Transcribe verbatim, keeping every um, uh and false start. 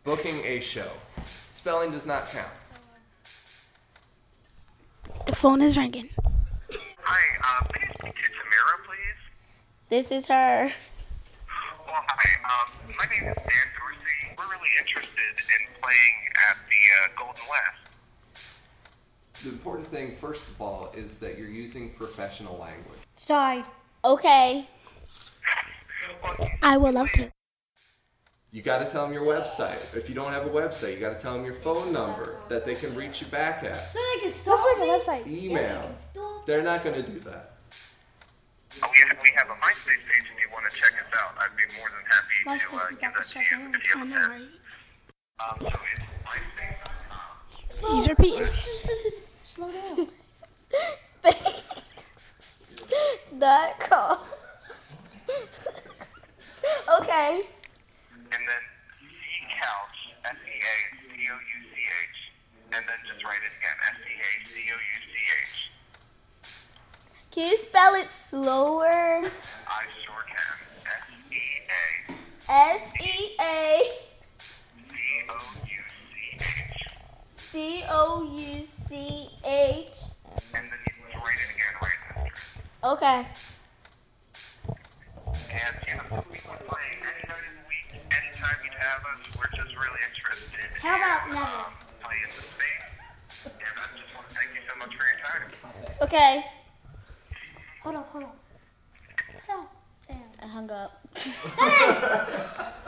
Booking a show. Spelling does not count. The phone is ringing. Hi, uh, please speak to Tamara, please. This is her. Well, hi, um, my name is Dan Dorsey. We're really interested in playing at the uh, Golden West. The important thing, first of all, is that you're using professional language. Sorry. Okay. Well, I would love to. You got to tell them your website. If you don't have a website, you got to tell them your phone number that they can reach you back at. So they can Let's stop make a me? website. Email. They're not going to do that. we have, we have a MySpace page if you want to check us out. I'd be more than happy to uh, MySpace is give back that to to you checking in. if you I have know, a pen. right? Um, so it's MySpace dot com. He's repeating. Slow down. Space. Dot com. Okay. And then C Couch, S E A C O U C H, and then just write it again, S E A C O U C H. Can you spell it slower? I sure can. S E A S E A C O U C H. C O U C H. And then you just write it again right after. Okay. And you know, we can play any night of the week, anytime you'd have us. We're just really interested How about in never? um, playing the space. And I just want to thank you so much for your time. Okay. Hold on, hold on. Hold on. Damn. I hung up.